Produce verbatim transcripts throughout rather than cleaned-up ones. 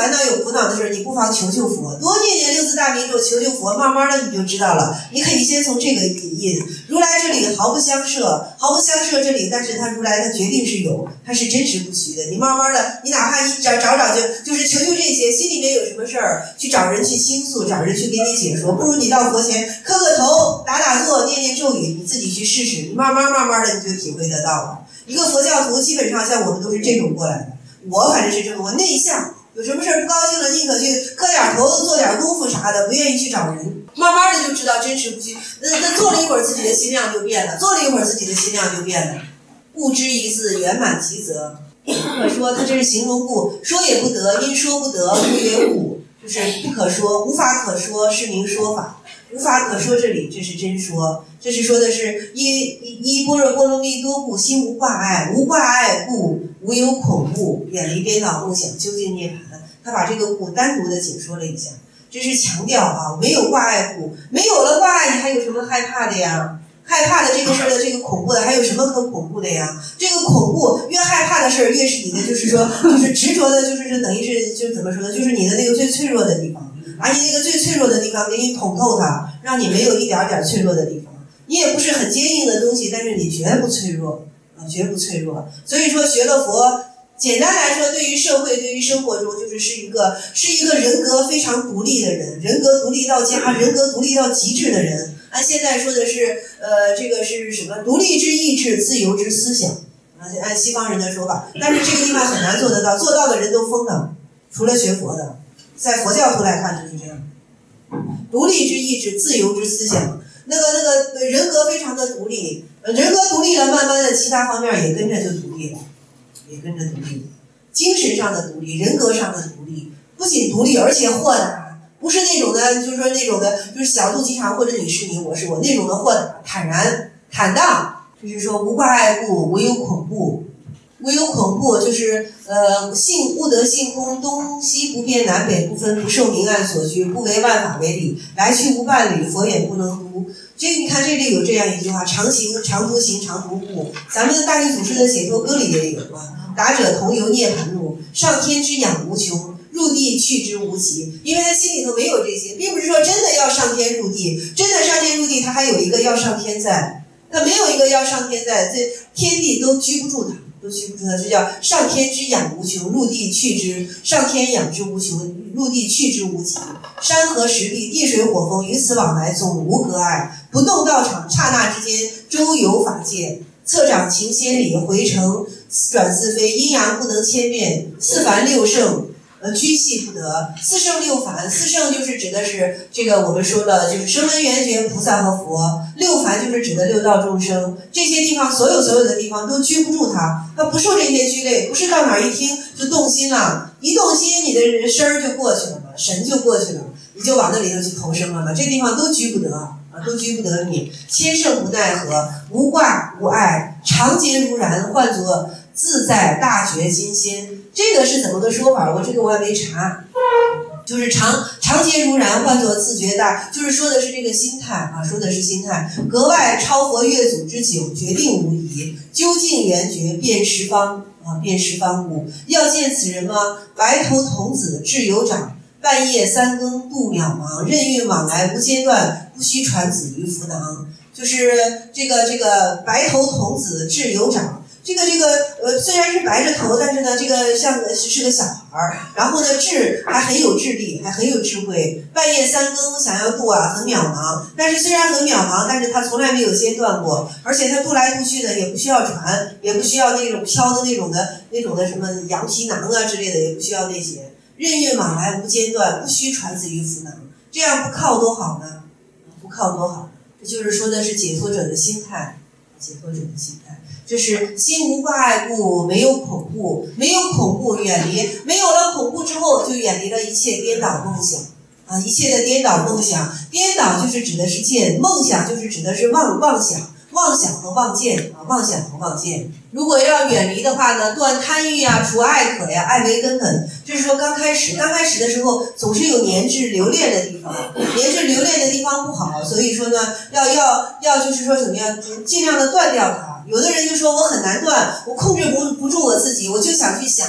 烦恼有苦恼的事，你不妨求求佛，多念念六字大明咒，求求佛，慢慢的你就知道了。你可以先从这个引，如来这里毫不相涉，毫不相涉这里，但是他如来他决定是有，他是真实不虚的。你慢慢的，你哪怕你找找找就就是求求这些，心里面有什么事儿，去找人去倾诉，找人去给你解说，不如你到佛前磕个头，打打坐，念念咒语，你自己去试试，你慢慢慢慢的你就体会得到了。一个佛教徒基本上像我们都是这种过来的，我反正是这么，我内向。有什么事儿不高兴了，宁可去磕点头，做点功夫啥的，不愿意去找人。慢慢的就知道真实不虚。那那做了一会儿，自己的心量就变了；做了一会儿，自己的心量就变了。故知一字圆满其则，不可说，它这是形容故，说也不得，因说不得，故曰故，就是不可说，无法可说，是名说法。无法可说，这里这是真说，这是说的是一一般若波罗蜜多故，心无挂碍，无挂碍故无有恐怖，远离颠倒梦想，究竟涅槃。他把这个故单独的解说了一下，这是强调啊，没有挂碍故，没有了挂碍，你还有什么害怕的呀？害怕的这个事儿的这个恐怖的，还有什么可恐怖的呀？这个恐怖越害怕的事儿，越是你的，就是说，就是执着的，就是是等于是就是怎么说呢？就是你的那个最脆弱的地方。把你那个最脆弱的地方给你捅透它，让你没有一点点脆弱的地方。你也不是很坚硬的东西，但是你绝不脆弱啊，绝不脆弱。所以说学了佛，简单来说，对于社会，对于生活中，就是是一个是一个人格非常独立的人，人格独立到家，人格独立到极致的人。按现在说的是，呃，这个是什么？独立之意志，自由之思想。啊，按西方人的说法，但是这个地方很难做得到，做到的人都疯了，除了学佛的。在佛教徒来看就是这样，独立之意志，自由之思想，那个那个人格非常的独立，人格独立了，慢慢的其他方面也跟着就独立了，也跟着独立了，精神上的独立，人格上的独立，不仅独立，而且豁达，不是那种的，就是说那种的，就是小肚鸡肠，或者你是你，我是我那种的豁达，坦然坦荡，就是说无挂碍故，无有恐怖。无有恐怖，就是呃，性悟得性空，东西不变，南北不分，不受明暗所拘，不为万法为理，来去无伴侣，佛眼不能读。这个你看这里有这样一句话：常行常独行，常独步。咱们的大力祖师的解脱歌里也有啊，达者同游涅槃路，上天之养无穷，入地去之无极。因为他心里头没有这些，并不是说真的要上天入地，真的上天入地，他还有一个要上天在，他没有一个要上天在，这天地都拘不住他。都拘不住它，这叫上天之养无穷，入地去之；上天养之无穷，入地去之无极。山河石壁，地水火风，于此往来总无隔碍。不动道场，刹那之间周游法界，策掌情千里，回程转似飞。阴阳不能千变，四凡六圣。呃，居系不得，四圣六凡，四圣就是指的是这个我们说的，就是声闻缘觉菩萨和佛，六凡就是指的六道众生，这些地方所有所有的地方都拘不住他，他不受这些拘累，不是到哪儿一听就动心了，一动心你的人身儿就过去了嘛，神就过去了，你就往那里头去投生了嘛，这地方都拘不得啊，都拘不得你，千圣不奈何，无挂无碍，常洁如然，唤作自在大觉金仙。这个是怎么个说法？我这个我还没查，就是常常洁如然，唤作自觉大，就是说的是这个心态啊，说的是心态，格外超佛越祖之久，决定无疑，究竟圆觉，遍十方啊，遍十方无。要见此人吗？白头童子智有长，半夜三更度渺茫，任运往来无间断，不须传子于浮囊。就是这个这个白头童子智有长。这个这个呃，虽然是白着头，但是呢，这个像是个小孩儿，然后呢，智还很有智力，还很有智慧。半夜三更想要渡啊，很渺茫。但是虽然很渺茫，但是他从来没有间断过，而且他渡来渡去的也不需要船，也不需要那种飘的那种的那种的什么羊皮囊啊之类的，也不需要那些。任运往来无间断，不须传子于浮囊。这样不靠多好呢？不靠多好？这就是说的是解脱者的心态，解脱者的心态。就是心无挂碍故，没有恐怖，没有恐怖远离，没有了恐怖之后，就远离了一切颠倒梦想啊！一切的颠倒梦想，颠倒就是指的是见，梦想就是指的是妄妄想，妄想和妄见啊，妄想和妄见。如果要远离的话呢，断贪欲啊，除爱可呀，爱为根本。就是说刚开始，刚开始的时候总是有粘滞留恋的地方，粘滞留恋的地方不好，所以说呢，要要要就是说怎么样，尽量的断掉它。有的人就说我很难断，我控制不不住我自己，我就想去想，我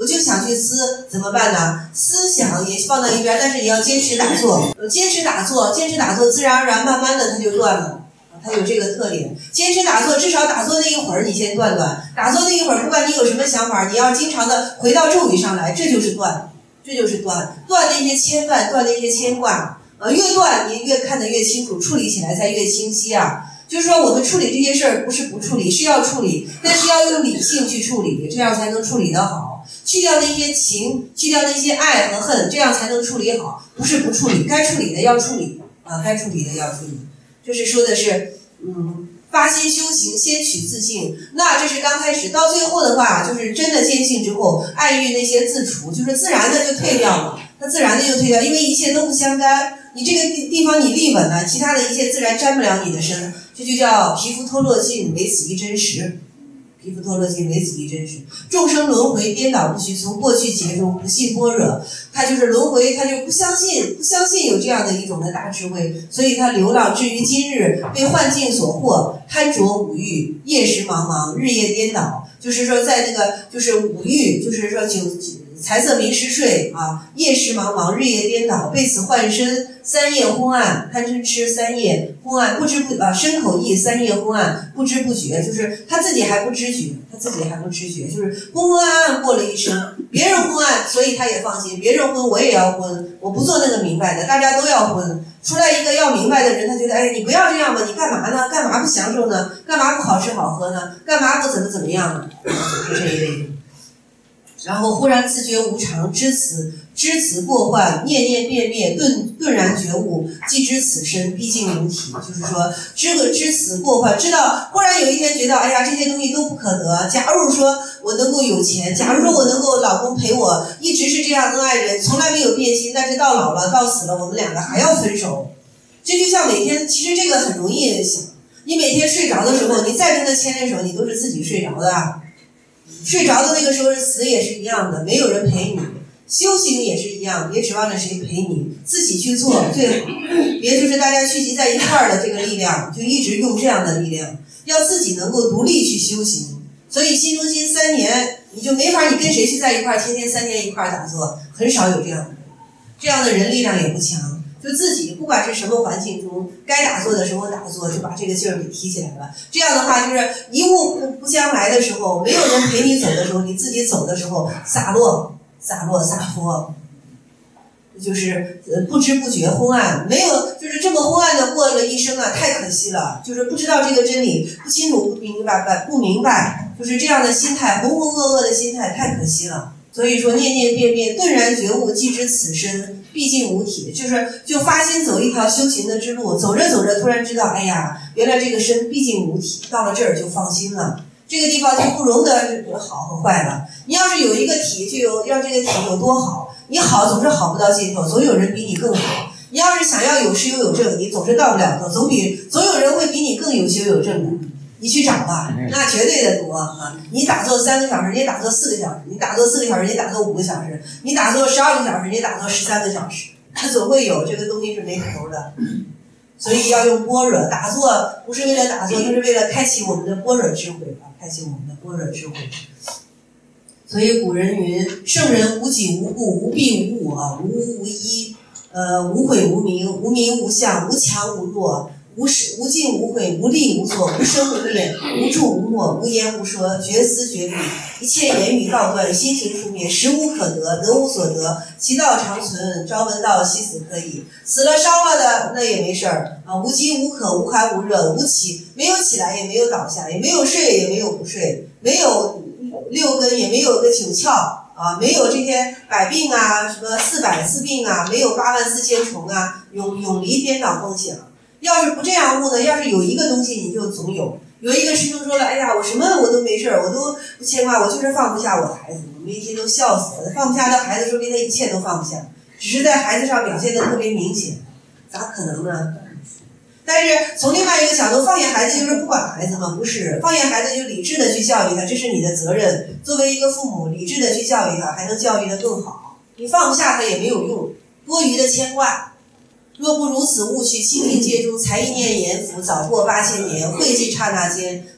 我就想去思，怎么办呢？思想也放到一边，但是你要坚持打坐，坚持打坐，坚持打坐，自然而然慢慢的它就断了。它有这个特点，坚持打坐，至少打坐那一会儿你先断断，打坐那一会儿，不管你有什么想法，你要经常的回到咒语上来，这就是断，这就是断，断那些牵绊，断那些牵挂，呃，越断你越看得越清楚，处理起来才越清晰啊。就是说，我们处理这些事儿不是不处理，是要处理，但是要用理性去处理，这样才能处理得好。去掉那些情，去掉那些爱和恨，这样才能处理好。不是不处理，该处理的要处理啊，该处理的要处理。这是说的是，嗯，发心修行，先取自性。那这是刚开始，到最后的话，就是真的见性之后，爱欲那些自除，就是自然的就退掉了，它自然的就退掉，因为一切都不相干。你这个地地方你立稳了，其他的一切自然沾不了你的身，这就叫皮肤脱落尽，唯此一真实。皮肤脱落尽，唯此一真实。众生轮回颠倒不虚，从过去劫中不信般若，他就是轮回，他就不相信，不相信有这样的一种的大智慧，所以他流浪至于今日，被幻境所惑，贪着五欲，夜时茫茫，日夜颠倒。就是说，在那个就是五欲，就是说酒财色名食睡啊，夜时茫茫，日夜颠倒，被此幻身，三夜昏暗，贪嗔痴三夜昏暗，不知不啊身口意三夜昏暗，不知不觉，就是他自己还不知觉，他自己还不知觉，就是昏昏暗暗过了一生，别人昏暗，所以他也放心，别人昏我也要昏，我不做那个明白的，大家都要昏。出来一个要明白的人，他觉得，哎，你不要这样吧，你干嘛呢？干嘛不享受呢？干嘛不好吃好喝呢？干嘛不怎么怎么样呢？就是这一类的。然后忽然自觉无常，知此知此过患，念念变灭，顿顿然觉悟，既知此身毕竟无体。就是说，知个知此过患，知道忽然有一天觉得，哎呀，这些东西都不可得。假如说我能够有钱，假如说我能够老公陪我，一直是这样恩爱人，从来没有变心，但是到老了到死了，我们两个还要分手。这就像每天，其实这个很容易想，你每天睡着的时候，你再跟他牵着手，你都是自己睡着的。睡着的那个时候死也是一样的，没有人陪你。修行也是一样，别指望着谁陪你，自己去做最好。别就是大家聚集在一块儿的这个力量，就一直用这样的力量，要自己能够独立去修行。所以新中心三年，你就没法，你跟谁去在一块儿，天天三年一块儿打坐，很少有这样的人。这样的人力量也不强，就自己不管是什么环境中，该打坐的时候打坐，就把这个劲儿给提起来了。这样的话，就是一物不不将来的时候，没有人陪你走的时候，你自己走的时候，洒落洒落洒脱，就是不知不觉昏暗，没有就是这么昏暗的过了一生啊，太可惜了。就是不知道这个真理，不清楚不明白不明白，就是这样的心态，浑浑噩噩的心态，太可惜了。所以说念念变变，顿然觉悟，既知此身毕竟无体，就是就发心走一条修行的之路，走着走着突然知道，哎呀，原来这个身毕竟无体，到了这儿就放心了。这个地方就不容得好和坏了。你要是有一个体，就有让这个体有多好，你好总是好不到尽头，总有人比你更好。你要是想要有失又有正，你总是到不了头，总比总有人会比你更有修有正的。你去找吧，那绝对的多啊！你打坐三个小时，你打坐四个小时，你打坐四个小时，你打坐五个小时，你打坐十二个小时，你打坐十三个小时，它总会有，这个东西是没头的。所以要用般若打坐，不是为了打坐，就是为了开启我们的般若智慧啊，开启我们的般若智慧。所以古人云：圣人无己无故，无弊无我，无物无依，呃，无悔无名，无名无相，无强无弱。无始无尽无悔，无力无作，无生无灭，无住无没，无言无说，绝思绝虑，一切言语道断，心行出灭，实无可得，得无所得，其道长存，朝闻道，夕死可矣。死了烧了的那也没事儿啊，无饥无渴，无寒无热，无起没有起来，也没有倒下，也没有睡，也没有不睡，没有六根，也没有个九窍啊，没有这些百病啊，什么四百四病啊，没有八万四千虫啊，永永离颠倒梦想。要是不这样悟呢，要是有一个东西你就总有。有一个师兄说了，哎呀，我什么我都没事，我都不牵挂，我就是放不下我的孩子，我们一天都笑死了。放不下的孩子，说明他一切都放不下，只是在孩子上表现得特别明显，咋可能呢？但是从另外一个角度，放下孩子就是不管孩子吗？不是，放下孩子就理智的去教育他，这是你的责任。作为一个父母，理智的去教育他，还能教育得更好。你放不下他也没有用，多余的牵挂。若不如此，勿去清明界中，才一念阎浮，早过八千年，晦气刹那间，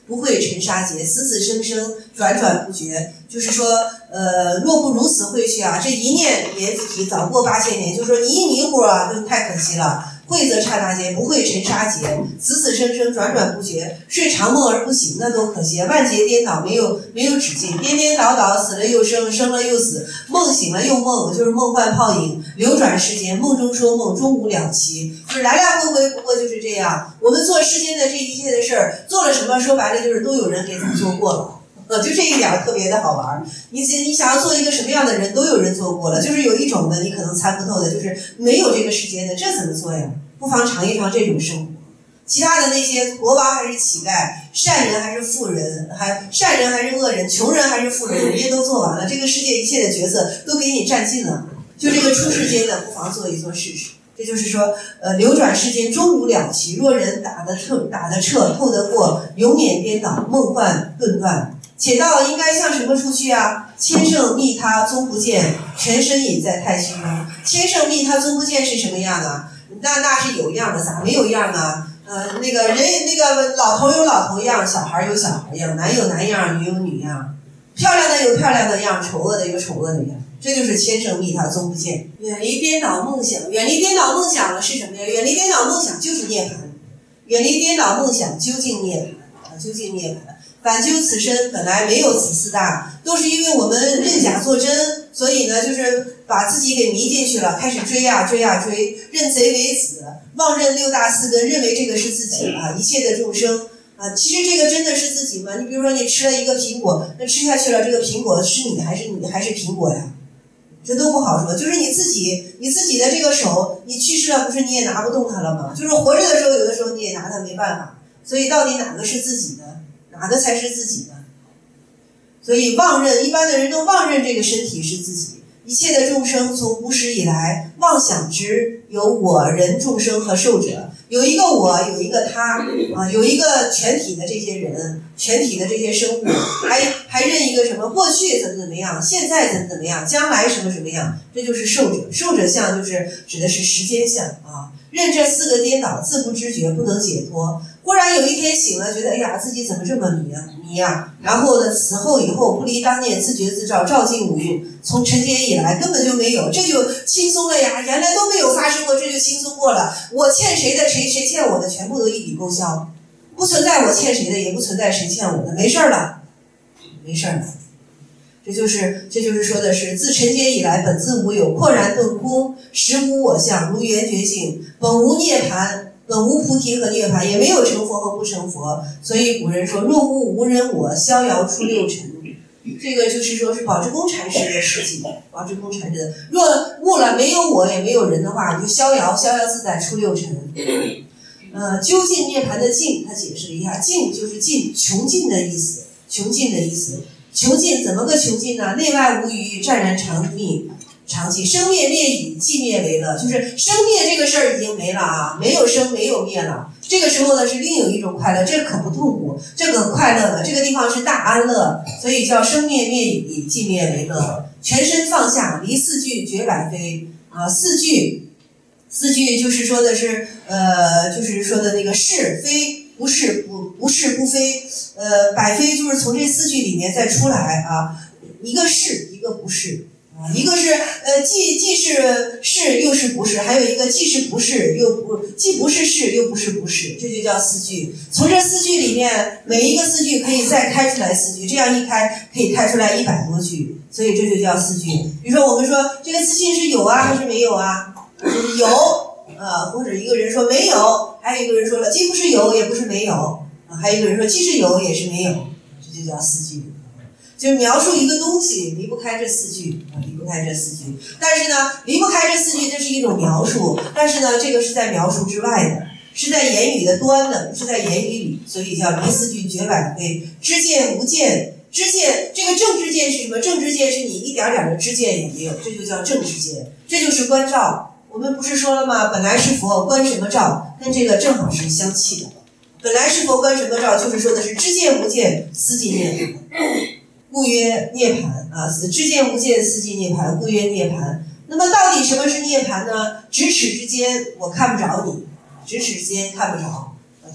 不会尘沙劫，死死生生，转转不绝。就是说，呃，若不如此会去啊，这一念莲子体早过八千年。就是说，你一迷糊啊，就太可惜了。会则刹那间，不会尘沙劫，死死生生，转转不绝，睡长梦而不醒，那多可惜啊！万劫颠倒，没有没有止境，颠颠倒倒，死了又生，生了又死，梦醒了又梦，就是梦幻泡影，流转世间，梦中说梦，终无了期，就是来来回回，不过就是这样。我们做世间的这一切的事儿，做了什么？说白了就是都有人给咱做过了。呃，就这一点特别的好玩。你你想要做一个什么样的人，都有人做过了。就是有一种的你可能参不透的，就是没有这个世间的，这怎么做呀？不妨尝一尝这种生活。其他的那些国王还是乞丐，善人还是富人，还善人还是恶人，穷人还是富人，人家都做完了。这个世界一切的角色都给你占尽了。就这个出世间的，不妨做一做试试。这就是说，呃，流转世间终无了期。若人打得彻，打得彻，透得过，永免颠倒，梦幻顿断。且道应该向什么处去啊？千乘觅他踪不见，全身隐在太虚中。千乘觅他踪不见是什么样的？那那是有样的，咋没有样呢？呃，那个人那个老头有老头样，小孩有小孩样，男有男样，女有女样，漂亮的有漂亮的样，丑恶的有丑恶的样。这就是千乘觅他踪不见。远离颠倒梦想，远离颠倒梦想了是什么呀？远离颠倒梦想就是涅槃，远离颠倒梦想究竟涅槃啊，究竟涅槃。反究此身本来没有此四大，都是因为我们认假作真，所以呢，就是把自己给迷进去了，开始追啊追啊追，认贼为子，妄认六大四根，认为这个是自己啊，一切的众生啊，其实这个真的是自己吗？你比如说你吃了一个苹果，那吃下去了，这个苹果是你还是你还是苹果呀？这都不好说，就是你自己，你自己的这个手，你去世了，不是你也拿不动它了吗？就是活着的时候，有的时候你也拿它没办法，所以到底哪个是自己的？哪个才是自己的？所以妄认，一般的人都妄认这个身体是自己。一切的众生从无始以来，妄想之有我人众生和寿者，有一个我，有一个他啊，有一个全体的这些人，全体的这些生物，还还认一个什么过去怎么怎么样，现在怎么怎么样，将来什么什么样，这就是寿者。寿者相就是指的是时间相啊，认这四个颠倒，自不知觉，不能解脱。忽然有一天醒了，觉得哎呀，自己怎么这么迷啊迷啊！然后呢，此后以后不离当念，自觉自照，照尽五蕴。从晨间以来根本就没有，这就轻松了呀！原来都没有发生过，这就轻松过了。我欠谁的，谁谁欠我的，全部都一笔勾销，不存在我欠谁的，也不存在谁欠我的，没事了，没事了。这就是这就是说的是自晨间以来本自无有，廓然顿空，实无我相，如圆觉性，本无涅槃。本无菩提和涅槃，也没有成佛和不成佛，所以古人说若无无人我，逍遥出六尘。这个就是说是宝志公禅师的事情，宝志公禅师的。若悟了没有我也没有人的话，你就逍遥逍遥自在出六尘。呃，究竟涅槃的尽，他解释了一下，尽就是尽，穷尽的意思，穷尽的意思。穷尽怎么个穷尽呢？内外无余，湛然常密。常寂生灭灭已，寂灭为乐，就是生灭这个事儿已经没了啊，没有生没有灭了。这个时候呢是另有一种快乐，这可不痛苦，这个快乐的这个地方是大安乐，所以叫生灭灭已，寂灭为乐。全身放下，离四句绝百非啊，四句，四句就是说的是呃，就是说的那个是非不是不不是不非，呃，百非就是从这四句里面再出来啊，一个是一个不是。啊，一个是呃，既既是是又是不是，还有一个既是不是又不既不是是又不是不是，这就叫四句。从这四句里面，每一个四句可以再开出来四句，这样一开可以开出来一百多句，所以这就叫四句。比如说我们说这个自信是有啊还是没有啊？就是有啊，或者一个人说没有，还有一个人说了既不是有也不是没有啊，还有一个人说既是有也是没有，这就叫四句。就描述一个东西离不开这四句啊，离不开这四句。但是呢，离不开这四句，这是一种描述。但是呢，这个是在描述之外的，是在言语的端的，不是在言语里，所以叫离四句绝百非。知见无见，知见这个正知见是什么？正知见是你一点点的知见也没有，这就叫正知见，这就是观照。我们不是说了吗？本来是佛，观什么照？跟这个正好是相契的。本来是佛，观什么照？就是说的是知见无见，思即涅槃。故曰涅槃啊，知见无见，思即涅槃，故曰涅槃。那么到底什么是涅槃呢？咫尺之间我看不着你，咫尺之间看不着，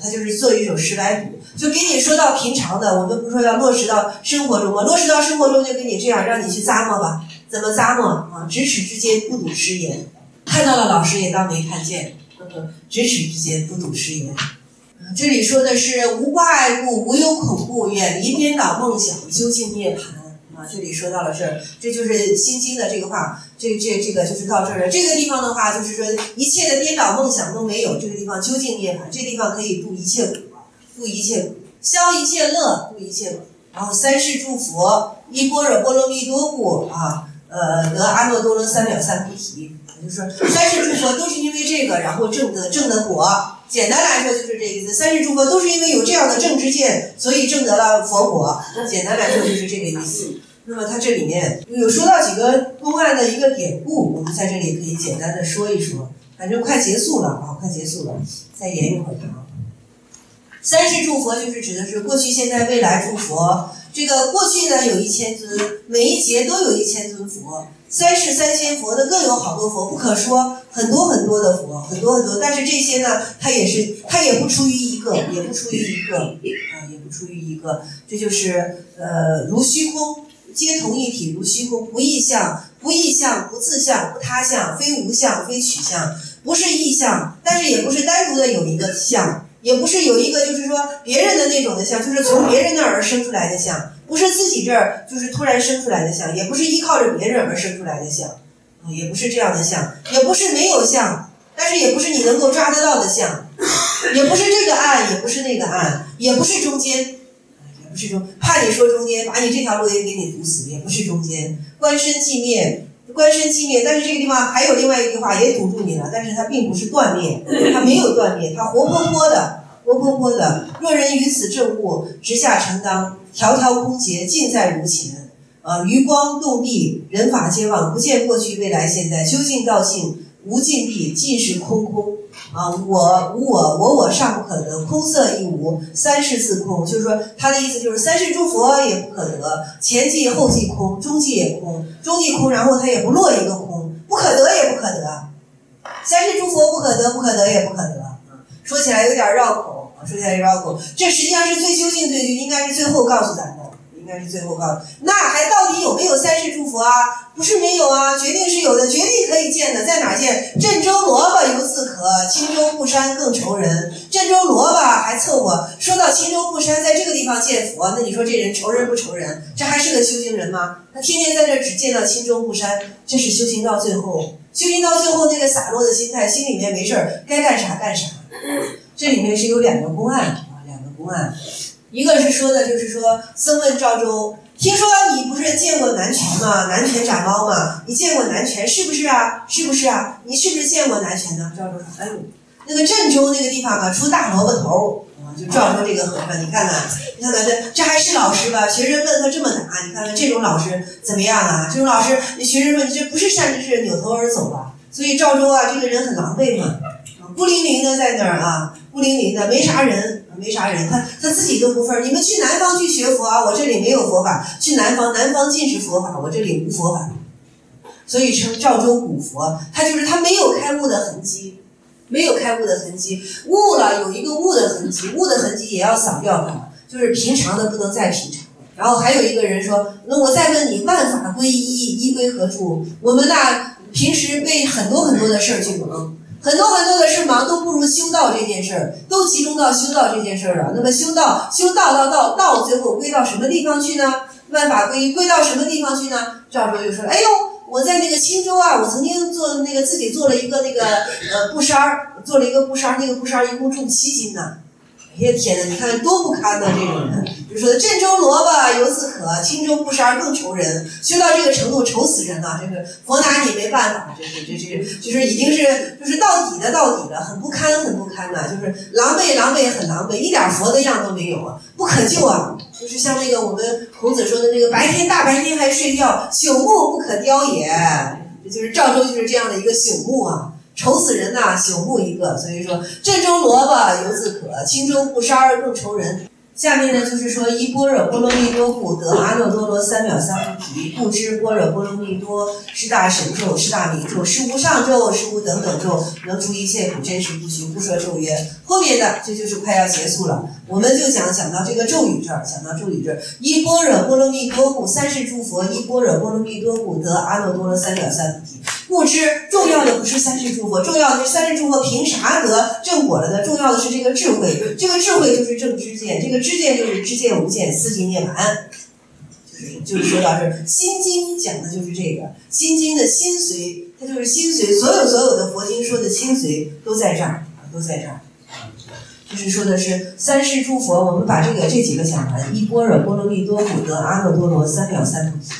它就是做一首诗来补，就给你说到平常的，我们不是说要落实到生活中吗？落实到生活中就给你这样，让你去咂摸吧，怎么咂摸啊？咫尺之间不睹诗言，看到了老师也当没看见，呵呵，咫尺之间不睹诗言。这里说的是无挂碍故，无忧恐怖，远离颠倒梦想，究竟涅槃。啊，这里说到了这儿，这就是心经的这个话，这这这个就是到这儿了。这个地方的话，就是说一切的颠倒梦想都没有，这个地方究竟涅槃，这个地方可以度一切苦，度一切苦，消一切乐，度一切苦。然后三世诸佛，依般若波罗蜜多故啊，呃，得阿耨多罗三藐三菩提。也就是说，三世诸佛都是因为这个，然后证得证得果。简单来说就是这个意思，三世诸佛都是因为有这样的正知见，所以证得了佛果。简单来说就是这个意思。那么它这里面有说到几个公案的一个典故，我们在这里可以简单的说一说。反正快结束了啊，快结束了，再延一会儿堂。三世诸佛就是指的是过去、现在、未来诸佛。这个过去呢有一千尊，每一劫都有一千尊佛。三世三千佛的更有好多佛，不可说，很多很多的佛，很多很多。但是这些呢，它也是，它也不出于一个，也不出于一个，啊，也不出于一个。这就是呃，如虚空，皆同一体，如虚空，不异相，不异相，不自相，不他相，非无相，非取相，不是异相，但是也不是单独的有一个相。也不是有一个就是说别人的那种的相，就是从别人那儿而生出来的相，不是自己这儿就是突然生出来的相，也不是依靠着别人而生出来的相，啊，也不是这样的相，也不是没有相，但是也不是你能够抓得到的相，也不是这个案，也不是那个案，也不是中间，也不是中，怕你说中间，把你这条路也给你堵死，也不是中间，观身寂灭。观身寂灭，但是这个地方还有另外一句话也堵住你了，但是它并不是断灭，它没有断灭，它活泼泼的，活泼泼的。若人于此证悟，直下承当，条条空劫，尽在如前。啊，余光动地，人法皆忘，不见过去、未来、现在，究竟道尽，无尽地，尽是空空。啊，我无我，我我尚不可得，空色亦无，三世自空。就是说，他的意思就是三世诸佛也不可得，前即后即空，中即也空，中即空，然后他也不落一个空，不可得也不可得。三世诸佛不可得，不可得也不可得。说起来有点绕口，说起来有点绕口。这实际上是最究竟最究，应该是最后告诉咱们。应该是最后告诉，那还到底有没有三世诸佛啊？不是没有啊，决定是有的，决定可以见的。在哪儿见？郑州萝卜犹自可，青州不山更愁人。郑州萝卜还凑合，说到青州不山，在这个地方见佛，那你说这人愁人不愁人？这还是个修行人吗？他天天在这只见到青州不山，这是修行到最后，修行到最后那个洒落的心态，心里面没事儿，该干啥干啥。这里面是有两个公案啊，两个公案。一个是说的，就是说僧问赵州，听说你不是见过南拳吗？南拳长猫吗？你见过南拳是不是啊？是不是啊？你是不是见过南拳呢？赵州说，哎呦，那个郑州那个地方啊，出大萝卜头啊，就赵州这个和尚，你看看，你看看这这还是老师吧？学生问他这么答，你看看这种老师怎么样啊？这种老师，你学生说你这不是善知识，扭头而走吧？所以赵州啊，这个人很狼狈嘛，孤零零的在那儿啊，孤零零的，没啥人。没啥人，他他自己都不分。你们去南方去学佛啊，我这里没有佛法；去南方，南方尽是佛法，我这里无佛法。所以称赵州古佛，他就是他没有开悟的痕迹，没有开悟的痕迹，悟了有一个悟的痕迹，悟的痕迹也要扫掉它，就是平常的不能再平常。然后还有一个人说，那我再问你，万法归一，一归何处？我们那平时被很多很多的事儿去忙。很多很多的事忙都不如修道这件事儿，都集中到修道这件事儿了。那么修道，修道到道道最后归到什么地方去呢？万法归归到什么地方去呢？赵州就说：“哎呦，我在那个青州啊，我曾经做那个自己做了一个那个呃布衫儿，做了一个布衫儿，那个布衫儿一共重七斤呢。哎呀天哪，你看多不堪呐！这种人，就说郑州萝卜犹自可，青州布衫更愁人。修到这个程度，愁死人了。这个佛拿你没办法，这是这是就是已经是就是到底的到底了，很不堪很不堪呐，就是狼狈狼狈很狼狈，一点佛的样都没有啊，不可救啊！就是像那个我们孔子说的那个白天大白天还睡觉，朽木不可雕也。这就是赵州就是这样的一个朽木啊。愁死人呐、啊，朽木一个。所以说，郑州萝卜犹自可，青州布衫更愁人。 下面呢就是说依般若波罗蜜多故得阿耨多罗三藐三菩提，故知般若波罗蜜多是大神咒，是大明咒，是无上咒，是无等等咒，能除一切苦，真实不虚，不说咒曰。后面的这就是快要结束了，我们就讲讲到这个咒语这儿，讲到咒语这儿，依般若波罗蜜多故，三世诸佛依般若波罗蜜多故得阿耨多罗三藐三菩提。故知重要的不是三世诸佛，重要的是三世诸佛凭啥得正果了呢？重要的是这个智慧，这个智慧就是正知见，这个知见就是知见无见，四境涅槃。就是就是说到这儿，心经讲的就是这个，心经的心髓，它就是心髓，所有所有的佛经说的心髓都在这儿啊，都在这儿。就是说的是三世诸佛，我们把这个这几个讲完，依般若波罗蜜多故得阿耨多罗三藐三菩提。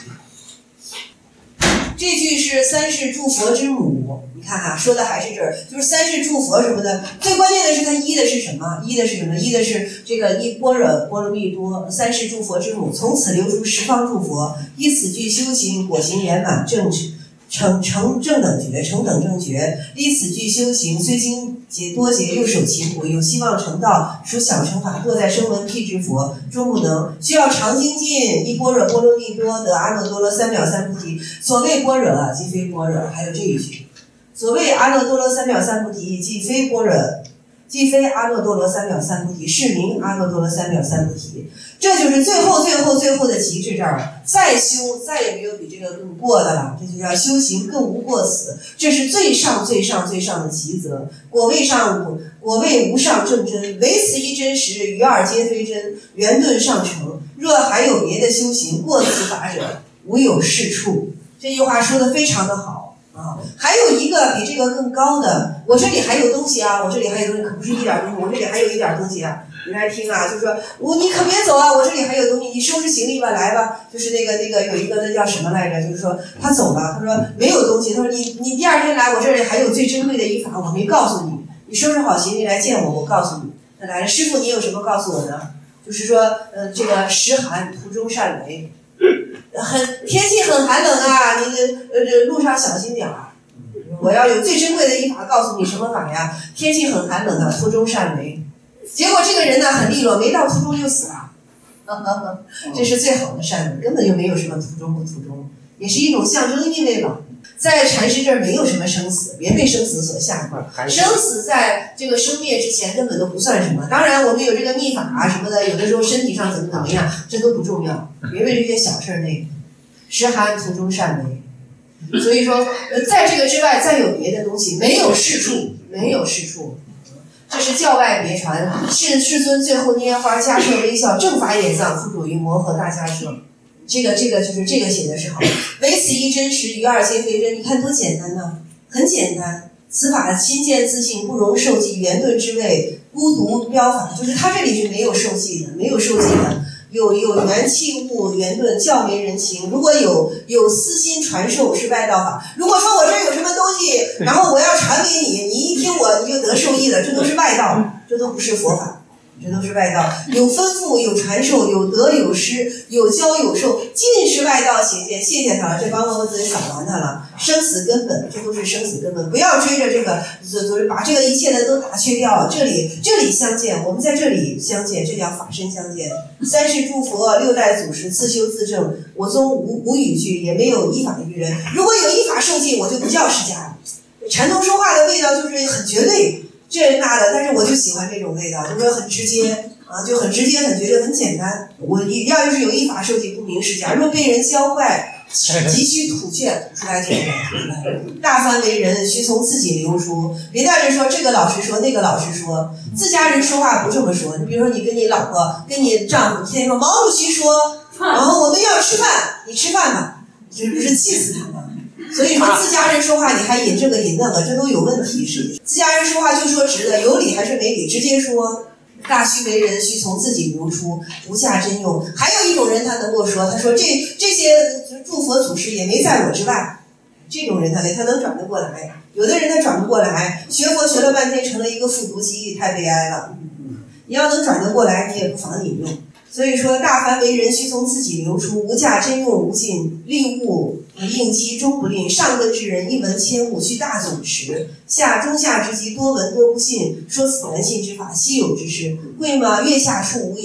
这句是三世诸佛之母，你看哈，说的还是这儿，就是三世诸佛什么的。最关键的是它依的是什么？依的是什么？依的是这个依般若波罗蜜多，三世诸佛之母，从此流出十方诸佛，依此句修行，果行圆满，正成成正等觉，成等正觉。依此句修行，虽经解多劫，又守其苦，有希望成道，属小乘法，堕在声闻辟支佛，终不能。需要常精进，依般若波罗蜜多得阿耨多罗三藐三菩提。所谓般若，即非般若。还有这一句，所谓阿耨多罗三藐三菩提，即非般若，即非阿耨多罗三藐三菩提，是名阿耨多罗三藐三菩提。这就是最后最后最后的极致，这儿再修再也没有比这个更过的了，这就叫修行更无过此，这是最上最上最上的极则。果位上无果位无上正真，唯此一真实，余二皆非真，圆顿上乘。若还有别的修行过此法者，无有是处。这句话说的非常的好啊！还有一个比这个更高的，我这里还有东西啊，我这里还有东西，可不是一点东西，我这里还有一点东西啊。你来听啊，就是说我你可别走啊，我这里还有东西，你收拾行李吧，来吧。就是那个那个有一个那叫什么来着？就是说他走了，他说没有东西，他说你你第二天来，我这里还有最珍贵的衣法，我没告诉你，你收拾好行李来见我，我告诉你。他来了，师傅你有什么告诉我呢？就是说呃这个时寒途中善为，很天气很寒冷啊，你呃这路上小心点儿。我要有最珍贵的衣法告诉你什么法呀？天气很寒冷啊，途中善为。结果这个人呢很利落，没到途中就死了，这是最好的善人，根本就没有什么途中不途中，也是一种象征意味了。在禅师这儿没有什么生死，别被生死所吓着，生死在这个生灭之前根本都不算什么。当然我们有这个秘法啊什么的，有的时候身体上怎么怎么样，这都不重要，别为这些小事内。时寒途中善为，所以说在这个之外再有别的东西，没有是处，没有是处。这是教外别传，世世尊最后拈花迦摄微笑，正法眼藏，附主于摩诃大迦摄。这个这个就是这个写的是好，唯此一真实，余二皆非真。你看多简单呢，很简单。此法亲见自性，不容受记，圆顿之谓，孤独标法，就是他这里是没有受记的，没有受记的。有有元气物圆顿，较没人情。如果有有私心传授是外道法。如果说我这儿有什么东西，然后我要传给你，你一听我你就得受益了，这都是外道，这都不是佛法，这都是外道。有吩咐，有传授，有得有失，有教有受，尽是外道邪见。谢谢他了，这帮我自己扫完他了。生死根本，这都是生死根本，不要追着这个，就是把这个一切的都打去掉。这里这里相见，我们在这里相见，这叫法身相见。三世诸佛，六代祖师，自修自证。我宗无无语句，也没有依法于人。如果有依法受记，我就不叫释迦了。禅宗说话的味道就是很绝对，这那的，但是我就喜欢这种味道，就是很直接啊，就很直接，很绝对，很简单。我要就是有依法受记，不明释迦。若被人教坏，急需吐却，吐出来这个，吐出来。大凡为人，须从自己流出。别的人说这个老师说，那个老师说，自家人说话不这么说。你比如说，你跟你老婆、跟你丈夫，天天说毛主席说，然后我们要吃饭，你吃饭吧，这不是气死他吗？所以说自家人说话你还引这个引那个，这都有问题。是自家人说话就说直的，有理还是没理，直接说。大须为人，须从自己流出，无下真用。还有一种人，他能够说，他说这这些诸佛祖师也没在我之外。这种人他他能转得过来。有的人他转不过来，学佛学了半天，成了一个复读机，太悲哀了。你要能转得过来，你也不妨引用。所以说，大凡为人，须从自己流出，无价真用无尽，利物应机终不吝。上根之人，一闻千物，须大总持；下中下之极，多闻多不信。说此难信之法，稀有之事。贵吗？月下处无影，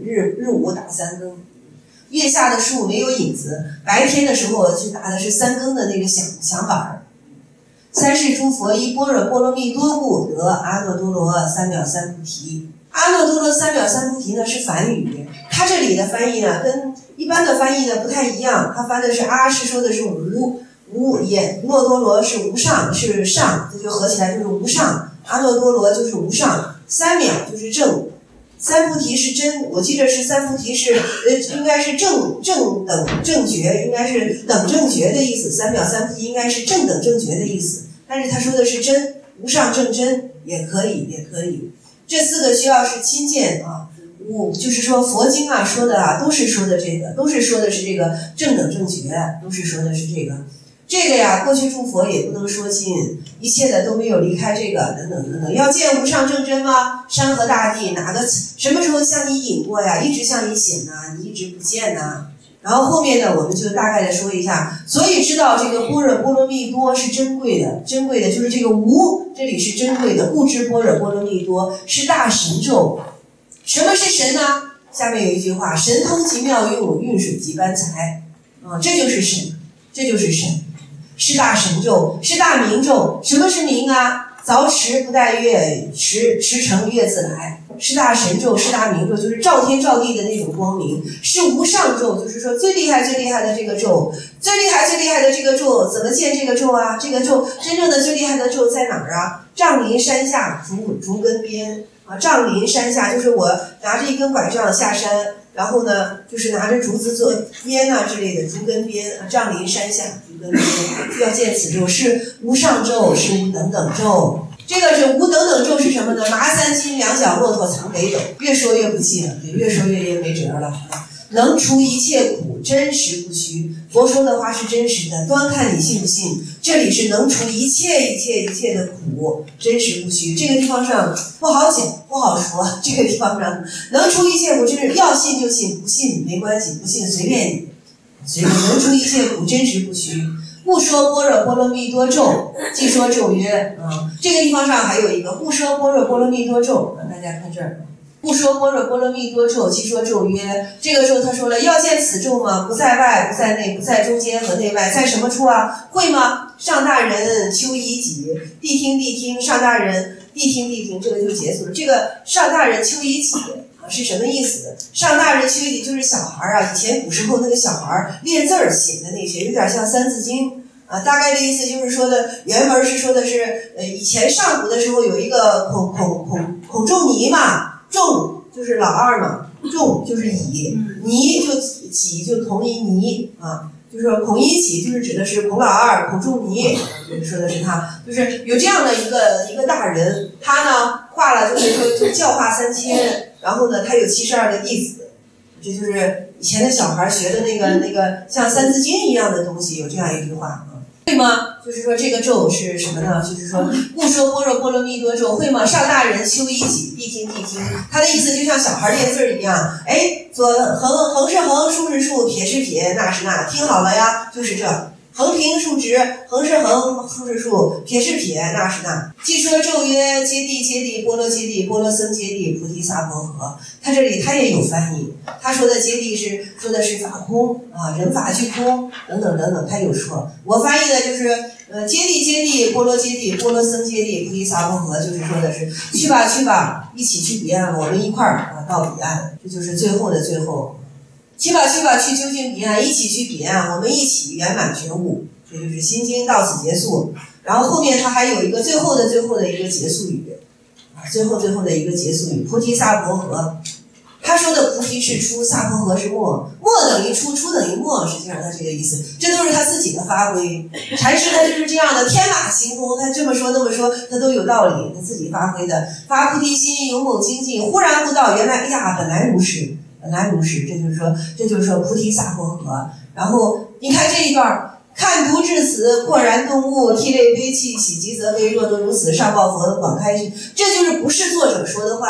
日日午打三更。月下的树没有影子，白天的时候是打的是三更的那个响响板儿。三世诸佛依般若波罗蜜多故得阿耨多罗三藐三菩提。阿耨多罗三藐三菩提呢是梵语，它这里的翻译呢跟一般的翻译呢不太一样，它翻的是阿是说的是无，无也耨多罗是无上是上，这就合起来就是无上，阿耨多罗就是无上，三藐就是正。三菩提是真，我记得是三菩提是呃，应该是正正等正觉，应该是等正觉的意思。三藐三菩提应该是正等正觉的意思，但是他说的是真，无上正真也可以，也可以。这四个需要是亲见啊，五就是说佛经啊说的啊，都是说的这个，都是说的是这个正等正觉，都是说的是这个。这个呀，过去诸佛也不能说尽，一切的都没有离开这个，等等等等。要见无上正真吗？山河大地哪个什么时候向你引过呀？一直向你显呐，你一直不见呐。然后后面呢，我们就大概的说一下。所以知道这个般若波罗蜜多是珍贵的，珍贵的就是这个无，这里是珍贵的。故知般若波罗蜜多是大神咒。什么是神呢？下面有一句话：神通极妙用，运水即般财。啊，这就是神，这就是神。是大神咒，是大明咒。什么是明啊？凿持不待月，持持成月自来。是大神咒，是大明咒，就是照天照地的那种光明。是无上咒，就是说最厉害最厉害的这个咒，最厉害最厉害的这个咒，怎么见这个咒啊？这个咒真正的最厉害的咒在哪儿啊？丈林山下，竹竹根边啊。丈林山下就是我拿着一根拐杖下山，然后呢，就是拿着竹子做鞭啊之类的，竹根鞭啊。丈林山下，竹根鞭，要见此咒是无上咒，是无等等咒。这个是无等等咒是什么呢？麻三斤，两脚骆驼藏北斗。越说越不信了，越说越越没辙了。能除一切苦，真实不虚。佛说的话是真实的，端看你信不信。这里是能除一切一切一切的苦，真实不虚。这个地方上不好讲，不好说。这个地方上能除一切苦，真是要信就信，不信没关系，不信随便你，随便。能除一切苦，真实不虚。不说般若波罗蜜多咒，即说咒曰啊，这个地方上还有一个不说般若波罗蜜多咒，大家看这儿。不说般若波罗蜜多咒，即说咒曰。这个咒他说了，要见此咒吗？不在外，不在内，不在中间和内外，在什么处啊？会吗？上大人秋夷己，谛听谛听，上大人谛听谛听，这个就结束了。这个上大人秋夷己啊是什么意思？上大人秋夷己就是小孩啊，以前古时候那个小孩练字儿写的那些，有点像三字经。啊，大概的意思就是说的，原文是说的是，呃，以前上古的时候有一个孔孔孔孔仲尼嘛，仲就是老二嘛，仲就是乙，尼就己就同一尼啊，就是说孔乙己就是指的是孔老二，孔仲尼，说的是他，就是有这样的一个一个大人，他呢化了就是说就教化三千，然后呢他有七十二个弟子。这就是以前的小孩学的那个那个像三字经一样的东西，有这样一句话啊，会吗？就是说这个咒是什么呢？就是说不说般若波罗蜜多咒，会吗？上大人秋夷己，谛听谛听。他的意思就像小孩练字一样，哎，左横横是横，竖是竖，撇是撇，捺是捺，听好了呀，就是这。横平竖直，横是横，竖是竖，撇是撇，捺是捺。即说咒曰：揭谛揭谛，波罗揭谛，波罗僧揭谛，菩提萨婆诃。他这里他也有翻译，他说的揭谛是说的是法空啊，人法俱空等等等等，他有说。我翻译的就是呃，揭谛揭谛，波罗揭谛，波罗僧揭谛，菩提萨婆诃，就是说的是去吧去吧，一起去彼岸，我们一块儿啊到彼岸，这就是最后的最后。去吧去吧，去究竟彼岸，一起去彼岸，我们一起圆满觉悟。这就是心经到此结束。然后后面它还有一个最后的最后的一个结束语啊，最后最后的一个结束语，菩提萨婆诃。他说的菩提是出，萨婆诃是末，末等于出，出等于末，实际上他这个意思，这都是他自己的发挥。禅师他就是这样的，天马行空，他这么说那么说，他都有道理，他自己发挥的。发菩提心，勇猛精进，忽然悟道，原来哎呀，本来如是。本来如是，这就是说，这就是说菩提萨婆诃。然后你看这一段，看读至此，豁然顿悟，涕泪悲泣，喜极则悲。若能如此，上报佛的广开示。这就是不是作者说的话，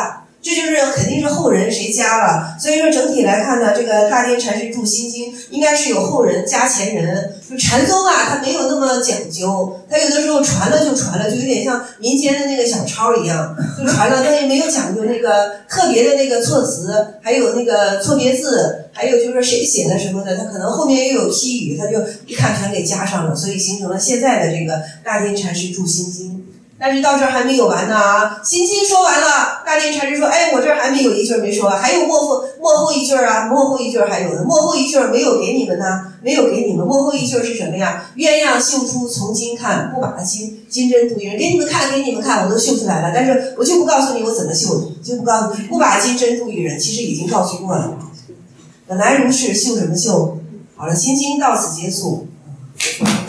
这就是肯定是后人谁加了。所以说整体来看呢，这个大颠禅师著心经应该是有后人加前人。就禅宗啊，它没有那么讲究，它有的时候传了就传了，就有点像民间的那个小抄一样，就传了，它也没有讲究那个特别的那个措辞，还有那个错别字，还有就是说谁写的什么的，它可能后面又有批语，它就一看全给加上了，所以形成了现在的这个大颠禅师著心经。但是到这儿还没有完呢啊！心经说完了，大颠禅师说：“哎，我这儿还没有一句没说完，还有幕后幕后一句啊，幕后一句还有呢，幕后一句没有给你们呢，没有给你们。幕后一句是什么呀？鸳鸯绣出从今看，不把金金针渡一人。给你们看，给你们看，我都绣出来了，但是我就不告诉你我怎么绣的，就不告诉你不把金针渡一人。其实已经告诉过了，本来如是，绣什么绣？好了，心经到此结束。